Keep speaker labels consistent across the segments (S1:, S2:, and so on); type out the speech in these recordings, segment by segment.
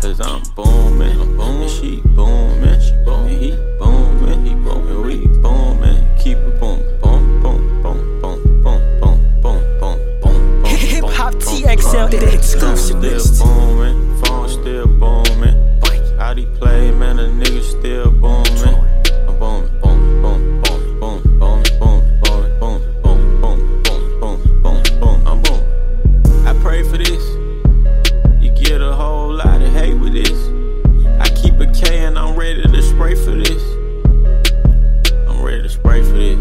S1: Cause I'm booming, she booming, he booming, we booming, keep it boom, boom, boom, boom, boom, boom, boom, boom, boom, boom.
S2: Hip Hop TXL, the exclusive list.
S1: Still booming, phone still booming. How they play, man, the nigga still booming. I'm booming, boom, boom, boom, boom, boom, boom, boom, boom, boom, boom, boom, boom, boom, I'm boom. I pray for this. You get a whole lot of hate with this. I keep a K and I'm ready to spray for this. I'm ready to spray for this.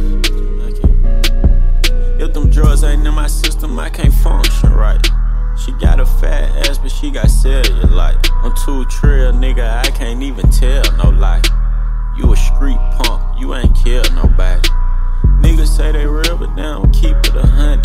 S1: If them drugs ain't in my system, I can't function right. She got a fat ass, but she got cellulite. I'm too trill, nigga, I can't even tell no lie. You a street punk, you ain't killed nobody. Niggas say they real, but they don't keep it 100.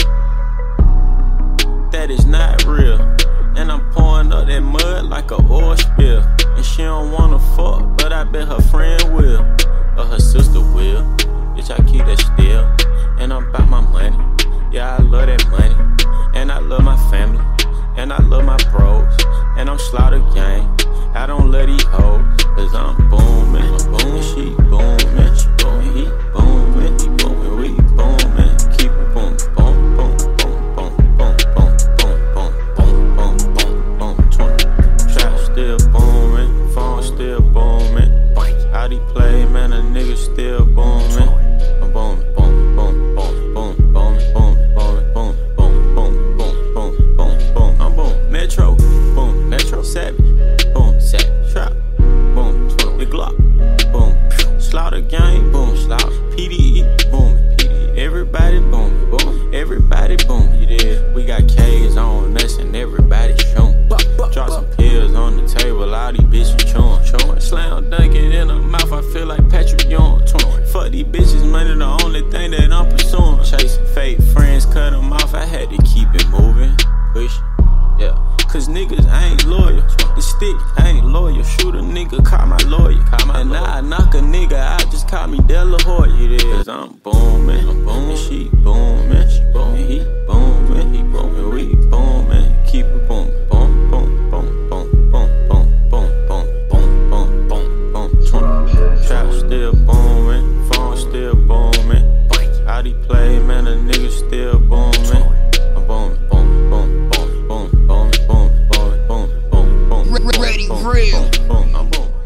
S1: That is not real. And I'm pouring up that mud like a oil spill. And she don't wanna fuck, but I bet her friend will. Or her sister will. Bitch, I keep that still. And I'm about my money. Yeah, I love that money. And I love my family. And I love my bros. And I'm slaughter gang. I don't let these hoes. Cause I'm booming. She booming. He booming. We booming. Keep it boom. Boom, boom, boom, boom, boom, boom, boom, boom, boom, boom, boom, 20. Trap still booming. Phone still booming. How they play, man, the nigga still booming. I'm booming. Boom, boom, boom, boom, boom, boom, boom, boom, boom, boom, boom, boom, boom, boom. I'm boom. Metro. Boom. Metro. Savage. Boom. Savage. Trap. Boom. Big Glock. Boom. Slaughter gang. Boom. Slaughter. PDE. Boom. PDE. Everybody boom. Boom. Everybody boom. We got K's on us and everybody showing. Drop some pills on the table. All these bitches chewing. Slam dunking in the mouth. I feel like Patrick Ewing. Fuck these bitches, money the only thing that I'm pursuing. Chasing fake friends, cut them off. I had to keep it moving. Push. Yeah. Cause niggas ain't loyal. The stick ain't loyal. Shoot a nigga, call my lawyer. And now I knock a nigga out, just call me De La Hoya. Cause I'm booming. She booming. He booming. We booming. Keep it boom. Boom, boom, boom, boom, boom, boom, boom, boom, boom, boom, boom, boom, 20. Trap still booming. Phone still booming. How they play, man, the nigga still